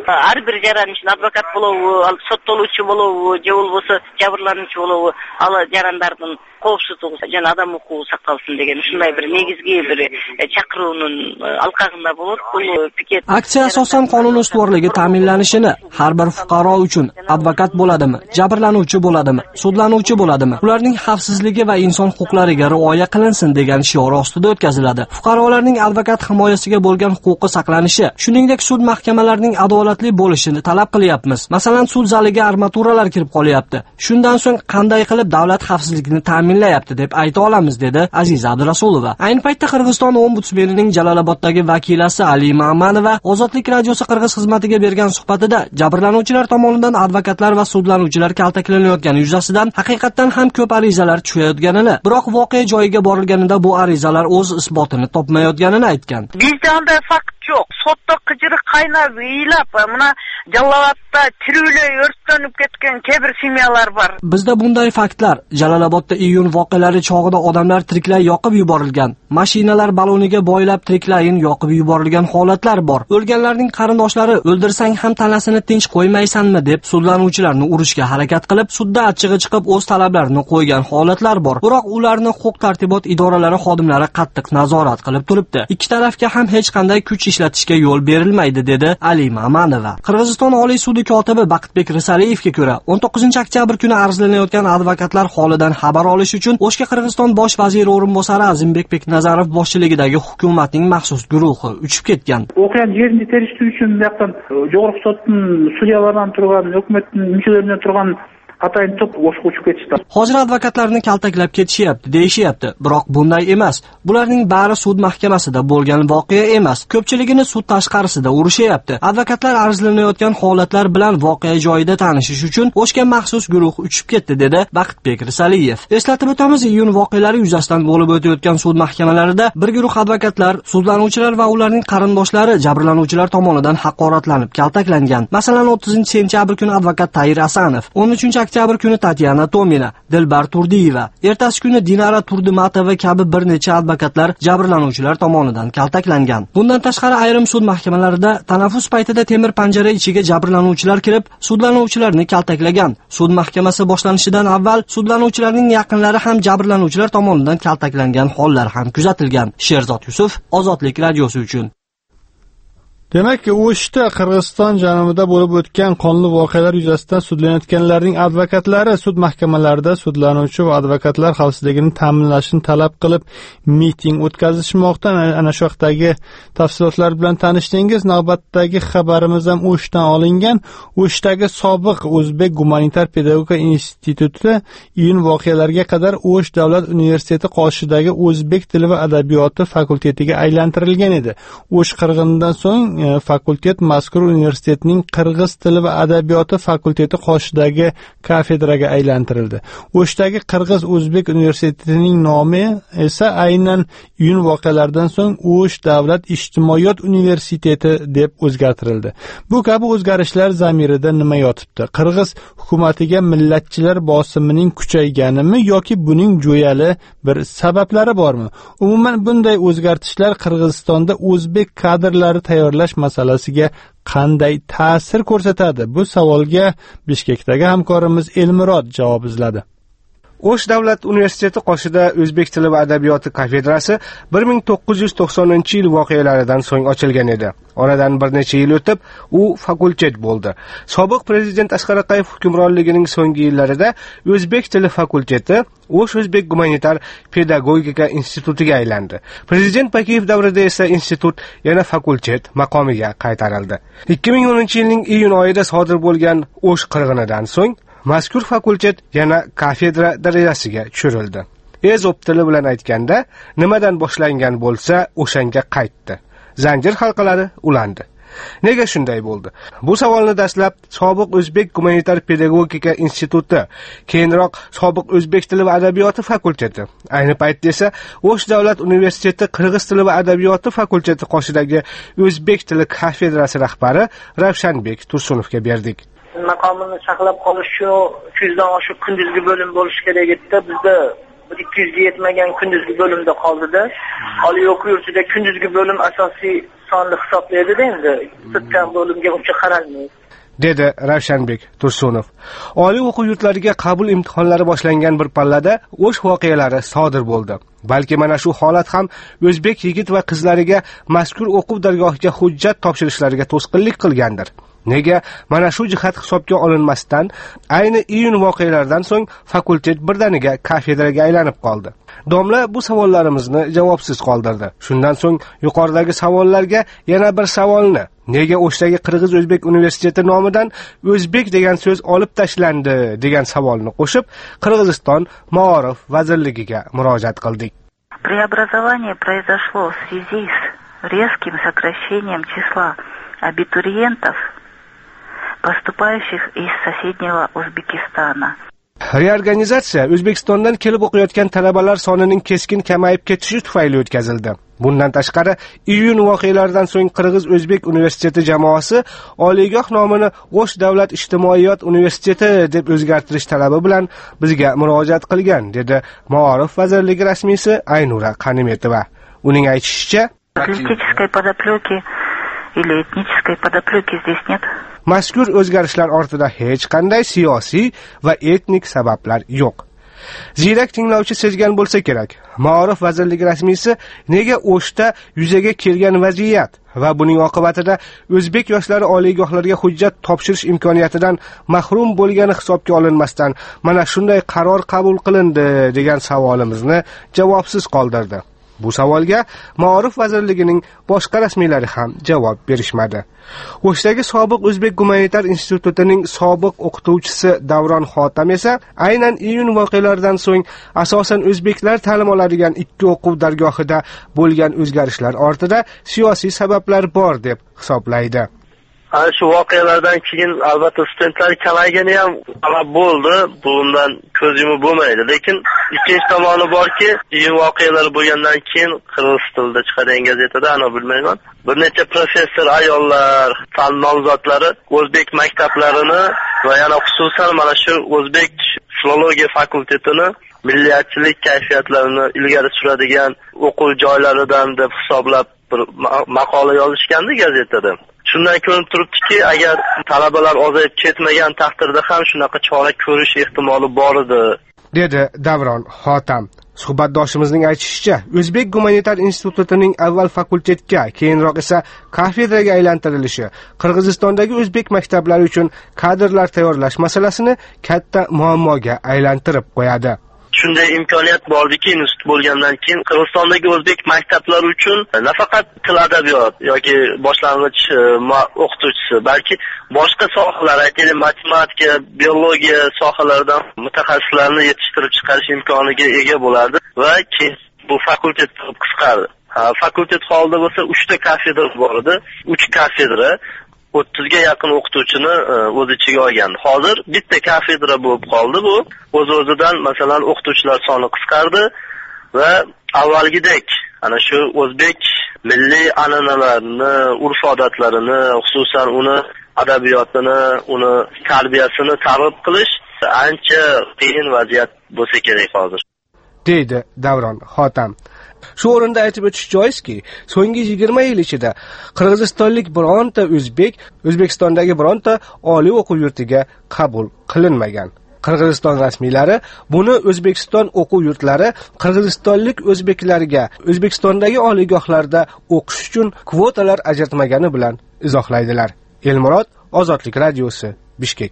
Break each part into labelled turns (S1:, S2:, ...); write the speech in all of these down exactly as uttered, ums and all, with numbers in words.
S1: har bir jarayan uchun advokat bulubu, al sottoluvchi bulubu, je bolbosa jabrlanuvchi bulubu, al jarandardын коопсуздугу жана адам укугу сакталсын деген ушундай bir негизги bir чакыруунун алкагында болот. Бул пикет.
S2: Aksiya asosan qonun ustuvorligi ta'minlanishini, har bir fuqaro uchun advokat bo'ladimi, jabrlanuvchi bo'ladimi, sudlanuvchi bo'ladimi, ularning xavfsizligi va inson huquqlariga rioya qilinsin degan shior ostida o'tkaziladi. Fuqarolarning advokat himoyasiga bo'lgan huquqi saqlanishi, shuningdek sud mahkamalarining adolatli bo'lishini talab qilyapmiz. Masalan, sud zaliga armaturalar kirib qolyapti. Shundan so'ng qanday qilib davlat xavfsizligini ta'minlayapti deb ayta olamiz, dedi Aziza Abdurasulova. Ayni paytda Qirg'iziston ombudsmenining Jaloloboddagi vakilasi Alima Amanova Ozodlik radiosi Qirg'iz xizmatiga bergan suhbatida jabrlanuvchilar tomonidan advokatlar va sudlanuvchilar kaltaklanayotgani yuzasidan haqiqatdan ham ko'p arizalar tushayotganini, biroq voqea joyiga borilganida bu arizalar o'z isbotini topmayotganini aytgan.
S1: Bizda unday fakt yo'q. Sotda qijiri qaynab, iylab, mana Jalolobodda tiruvlay o'rtanib ketgan kebir semyalar bor.
S2: Bizda bunday faktlar, Jalolobodda iyun voqealari chog'ida odamlar tiriklay yoqib yuborilgan, mashinalar baloniga boylab tiriklayin yoqib yuborilgan holatlar bor. O'lganlarning qarindoshlari o'ldirsang ham tanasini tinch qo'ymaysanmi deb sudlanuvchilarni urishga harakat qilib, sudda achchig'i chiqib o'z talablarini qo'ygan holatlar bor. Biroq ularni huquq-tartibot idoralari xodimlari qattiq nazorat qilib turibdi. Ikki tarafga ham hech qanday kuch ishlatishga yo'l berilmaydi, dedi Alima Amanova. Qirg'iziston Oliy sudi kotibi Baqtbek Risaliyevga ko'ra, o'n to'qqizinchi oktyabr kuni arzlanayotgan advokatlar holidan xabar olish uchun O'shga Qirg'iziston bosh vaziri o'rinbosari Azimbek Beknazarov boshchiligidagi hukumatning maxsus guruhi uchib ketgan.
S3: O'qigan yerinde terishtir uchun bu yoqdan Jo'g'riq sotning sudyalaridan turgan, hukumatning mukellaridan turgan Hatayın top O'shga uchib ketishdi.
S2: Hozir advokatlarni kaltaklab ketishyapti, deyishyapti. Biroq bunday emas. Bularning bari sud mahkamasida bo'lgan voqea emas. Ko'pchiligini sud tashqarisida urishyapti. Advokatlar arzlanayotgan holatlar bilan voqea joyida tanishish uchun O'shga maxsus guruh uchib ketdi, dedi Baqtbek Risaliyev. Eslatib o'tamiz, iyun voqealari yuzasidan bo'lib o'tayotgan sud mahkamalarida bir guruh advokatlar, sudlanuvchilar va ularning qarindoshlari jabrlanuvchilar tomonidan haqoratlanib, kaltaklangan. Masalan, o'ttizinchi sentyabr kuni advokat Tayir Asanov, o'n uchinchi oktyabr kuni Tatyana Tomina, Dilbar Turdiyeva, ertasi kuni Dinara Turdimatova kabi bir necha advokatlar jabrlanuvchilar tomonidan kaltaklangan. Bundan tashqari ayrim sud mahkamalarida tanaffus paytida temir panjara ichiga jabrlanuvchilar kirib, sudlanuvchilarni kaltaklagan. Sud mahkamasi boshlanishidan avval sudlanuvchilarning yaqinlari ham jabrlanuvchilar tomonidan kaltaklangan hollar ham kuzatilgan. Sherzod Yusuf, Ozodlik radiosi uchun.
S4: Demak, O'shda Qirg'iziston janubida bo'lib o'tgan qonli voqealar yuzasidan sudlanayotganlarning advokatlari sud mahkamalarida sudlanuvchi va advokatlar xavfsizligini ta'minlashni talab qilib miting o'tkazishmoqda. Ana shu haqdagi tafsilotlar bilan tanishdingiz. Navbatdagi xabarimiz ham O'shdan olingan. O'shdagi sobiq O'zbek gumanitar pedagogika instituti iyun voqealariga qadar O'sh davlat universiteti qoshidagi o'zbek tili va adabiyoti fakultetiga aylantirilgan edi. O'sh qirg'inidan so'ng fakultet mazkur universitetning Qirg'iz tili va adabiyoti fakulteti qoshidagi kafedraga aylantirildi. O'shdagi Qirg'iz O'zbek universitetining nomi esa aynan iyun voqealaridan so'ng O'sh davlat ijtimoiyot universiteti deb o'zgartirildi. Bu kabi o'zgarishlar zamirida nima yotibdi? Qirg'iz hukumatiga millatchilar bosimining kuchayganimi yoki buning jo'yali bir sabablari bormi? Umuman bunday o'zgartishlar Qirg'izistonda o'zbek kadrlari tayyorlash masalasiga qanday ta'sir ko'rsatadi? Bu savolga Bishkekdagi hamkorimiz Elmurod javob izladi.
S5: O'sh davlat universiteti qoshida o'zbek tili va adabiyoti kafedrasi bir ming to'qqiz yuz to'qsoninchi yil voqealaridan so'ng ochilgan edi. Oradan bir necha yil o'tib, u fakultet bo'ldi. Sobiq prezident Asqar Aqayev hukmronligining so'nggi yillarida o'zbek tili fakulteti O'sh o'zbek gumanitar pedagogika institutiga aylandi. Prezident Bakiyev davrida esa institut yana fakultet maqomiga qaytarildi. ikki ming o'ninchi yilning iyun oyida sodir bo'lgan O'sh qirg'inidan so'ng mazkur fakultet yana kafedra darajasiga tushirildi. Ezop tili bilan aytganda, nimadan boshlangan bo'lsa, o'shanga qaytdi. Zanjir halqalari ulandi. Nega shunday bo'ldi? Bu savolni dastlab sobiq o'zbek gumanitar pedagogika instituti, keyinroq sobiq o'zbek tili va adabiyoti fakulteti, ayni paytda esa O'sh davlat universiteti Qirg'iz tili va adabiyoti fakulteti qoshidagi o'zbek tili kafedrasi rahbari Ravshanbek Tursunovga berdik.
S1: Maqomini saqlab qolish uchun uch yuzdan oshiq kunduzgi bo'lim bo'lish kerak edi. Bizda
S6: ikki yuzga yetmagan kunduzgi bo'limda qoldida. Oliy o'quv yurtida kunduzgi bo'lim asosiy sonni hisoblaydi-da endi. Sirtdan bo'limga uncha qaralmaydi.
S5: dedi Ravshanbek Tursunov. Oliy o'quv yurtlariga qabul imtihonlari boshlangan bir pallada o'sh voqealari sodir bo'ldi. Balki mana shu holat ham o'zbek yigit va qizlariga mazkur o'quv dargohiga hujjat topshirishlariga to'sqinlik qilgandir. Nega mana shu jihat hisobga olinmasdan ayni iyun voqealaridan so'ng fakultet birdaniga kafedraga aylanib qoldi. Domla bu savollarimizni javobsiz qoldirdi. Shundan so'ng yuqoridagi savollarga yana bir savolni, nega O'shdagi Qirg'iz-O'zbek universiteti nomidan o'zbek degan so'z olib tashlandi degan savolni qo'shib, Qirg'iziston Maorif vazirligiga murojaat qildik.
S7: Преобразование произошло в связи с резким сокращением числа абитуриентов, поступающих из соседнего Узбекистана.
S5: Reorganizatsiya O'zbekistondan kelib o'qiyotgan talabalar sonining keskin kamayib ketishi tufayli o'tkazildi. Bundan tashqari, iyun voqealaridan so'ng Qirg'iz-O'zbek universiteti jamoasi oliygoh nomini O'sh davlat ijtimoiyot universiteti deb o'zgartirish talabi bilan bizga murojaat qilgan, dedi Maorif vazirligi rasmiysi Aynura Qanimetova. Uning aytishicha,
S7: политической подоплеки или этнической подоплеки здесь нет.
S5: Mazkur o'zgarishlar ortida hech qanday siyosiy va etnik sabablar yo'q. Ziyrak tinglovchi sezgan bo'lsa kerak, Maorif vazirligi rasmiysi nega O'shda yuzaga kelgan vaziyat va buning oqibatida o'zbek yoshlari oliygohlarga hujjat topshirish imkoniyatidan mahrum bo'lgani hisobga olinmasdan mana shunday qaror qabul qilindi degan savolimizni javobsiz qoldirdi. Bu savolga Maorif vazirligining boshqa rasmiylari ham javob berishmadi. O'shdagi sobiq O'zbek gumanitar institutining sobiq o'qituvchisi Davron Xotam esa aynan iyun voqealaridan so'ng asosan o'zbeklar ta'lim oladigan ikki o'quv dargohida bo'lgan o'zgarishlar ortida siyosiy sabablar bor deb hisoblaydi.
S8: Ana shu voqealardan keyin albatta studentlar kamaygani ham sabab bo'ldi. Bundan ko'z yumib bo'lmaydi. Lekin ikkinchi tomoni borki, iyun voqealari bo'lgandan keyin qirg'iz tilida chiqadigan gazetada, ana bilmayman, bir necha professor ayollar, fan nomzodlari o'zbek maktablarini va yana xususan mana shu o'zbek filologiya fakultetini milliyatchilik kayfiyatlarini ilgari suradigan o'quv joylaridan deb hisoblab bir maqola yozishgandi gazetada. Shundan ko'rinib turibdiki, agar talabalar ozayib ketmagan taqdirda ham shunaqa chora ko'rish ehtimoli bor edi,
S5: dedi Davron Xotam. Suhbatdoshimizning aytishicha, O'zbek gumanitar institutining avval fakultetga, keyinroq esa kafedraga aylantirilishi Qirg'izistondagi o'zbek maktablari uchun kadrlar tayyorlash masalasini katta muammoga aylantirib qo'yadi.
S8: Shunday imkoniyat bordiki, institut bo'lgandan keyin Qirg'izistondagi o'zbek maktablari uchun nafaqat til adabiyot yoki boshlang'ich o'qituvchisi, balki boshqa sohalar, aytaylik matematika, biologiya sohalaridan mutaxassislarni yetishtirib chiqarish imkoniga ega bo'lardi va keyin bu fakultet qisqardi. Fakultet holida bo'lsa uchta kafedra bor edi, uch kafedra o'ttizga yaqin o'qituvchini o'z ichiga olgan. Hozir bitta kafedra bo'lib qoldi bu. O'z-o'zidan masalan o'qituvchilar soni qisqardi va avvalgidek ana shu o'zbek milliy an'analarini, urf-odatlarini, xususan uni adabiyotini, uni tarbiyasini targ'ib qilish ancha qiyin vaziyat bo'lsa kerak hozir,
S5: deydi Davron Xotam. Shu o'rinda aytib o'tish joizki, so'nggi yigirma yil ichida qirg'izistonlik bironta o'zbek O'zbekistondagi bironta oliy o'quv yurtiga qabul qilinmagan. Qirg'iziston rasmiylari buni O'zbekiston o'quv yurtlari qirg'izistonlik o'zbeklarga O'zbekistondagi oliygohlarda o'qish uchun kvotalar ajratmagani bilan izohlaydilar. Elmurod, Ozodlik radiosi, Bishkek.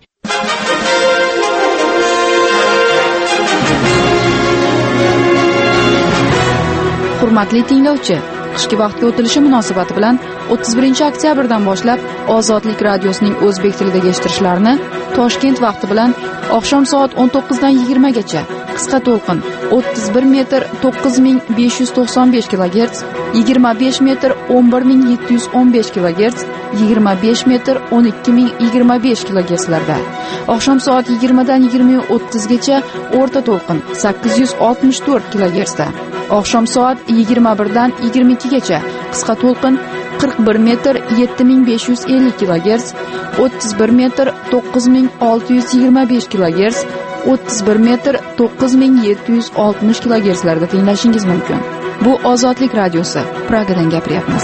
S9: Hurmatli tinglovchi, qishki vaqtga o'tilishi munosabati bilan o'ttiz birinchi oktyabrdan boshlab Ozodlik radiosining o'zbek tilidagi eshittirishlarini Toshkent vaqti bilan oqshom soat o'n to'qqiz dan yigirma gacha qisqa to'lqin o'ttiz bir metr to'qqiz ming besh yuz to'qson besh kilogerts, yigirma besh metr o'n bir ming yetti yuz o'n besh kilogerts, yigirma besh metr o'n ikki ming yigirma besh kilogertslarda, oqshom soat yigirma dan yigirma o'ttiz gacha o'rta to'lqin sakkiz yuz oltmish to'rt kilogertsda, oqshom soat yigirma bir dan yigirma ikki gacha qisqa to'lqin qirq bir metr yetti ming besh yuz ellik kilogerts, o'ttiz bir metr to'qqiz ming olti yuz yigirma besh kilogerts, o'ttiz bir metr to'qqiz ming yetti yuz oltmish kilogertslarda tinglashingiz mumkin. Bu Ozodlik radiosi. Pragadan gapiryapmiz.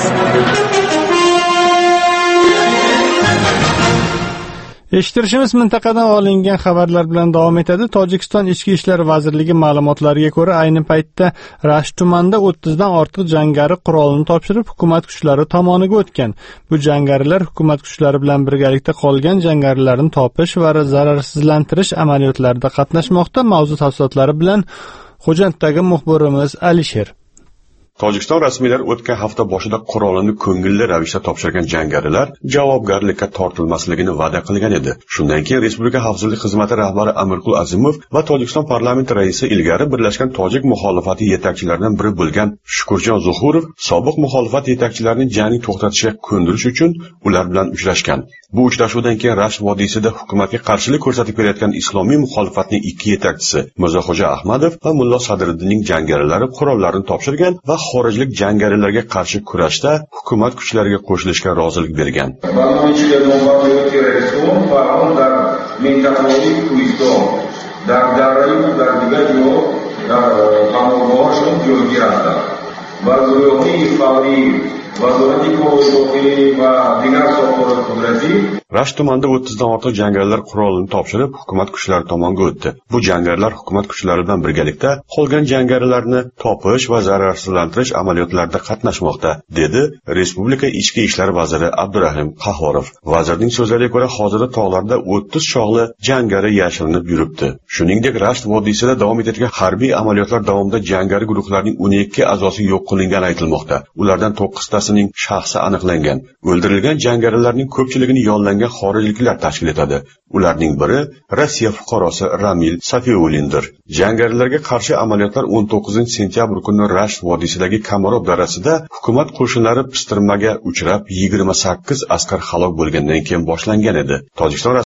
S4: Eshittirishimiz mintaqadan olingan xabarlar bilan davom etadi. Tojikiston Ichki ishlar vazirligi ma'lumotlariga ko'ra, ayni paytda Rasht tumanida o'ttiz dan ortiq jangari qurolni topshirib, hukumat kuchlari tomoniga o'tgan. Bu jangarilar hukumat kuchlari bilan birgalikda qolgan jangarilarni topish va zararsizlantirish amaliyotlarida qatnashmoqda. Mavzu tafsilotlari bilan Xo'janddagi muxbirimiz Alisher.
S10: Tojikiston rasmiylari o'tgan hafta boshida qurolini ko'ngilli ravishda topshirgan jangarilar javobgarlikka tortilmasligini va'da qilgan edi. Shundan keyin Respublika xavfsizlik xizmati rahbari Amirqul Azimov va Tojikiston parlamenti raisi ilgari birlashgan tojik muxolifati yetakchilaridan biri bo'lgan Shukurjon Zuhurov sobiq muxolifat yetakchilarini jangni to'xtatishga ko'ndirish uchun ular bilan uchrashgan. Bu uchrashuvdan keyin Rasht vodiysida hukumatga qarshilik ko'rsatib kelayotgan islomiy muxolifatning ikki yetakchisi Mirzoxo'ja Ahmadov va Mullo Sadriddinning jangarilari qurollarni topshirgan va xorijlik jangarilarga qarshi kurashda hukumat kuchlariga qo'shilishga rozilik bergan. Rasht tumanida o'ttiz dan ortiq jangarilar qurolini topshirib, hukumat kuchlari tomoniga o'tdi. Bu jangarilar hukumat kuchlari bilan birgalikda qolgan jangarilarni topish va zararsizlantirish amaliyotlarida qatnashmoqda, dedi Respublika Ichki ishlar vaziri Abdurahim Qahhorov. Vazirning so'zlariga ko'ra, hozirda tog'larda o'ttiz chog'li jangari yashirinib yuribdi. Shuningdek, Rasht vodiysida davom etayotgan harbiy amaliyotlar davomida jangari guruhlarning o'n ikki a'zosi yo'q qilingani aytilmoqda. Ulardan to'qqiztasining shaxsi aniqlangan. O'ldirilgan jangarilarning ko'pchiligini yollangan xorijliklar tashkil etadi. Ularning biri Rossiya fuqarosi Ramil Safiulindir. Jangarilarga qarshi amaliyotlar o'n to'qqizinchi sentyabr kuni Rasht vodiysidagi Kamarov darasida hukumat qo'shinlari pistirmaga uchrab, yigirma sakkiz askar halok bo'lgandan keyin boshlangan edi. Tojikiston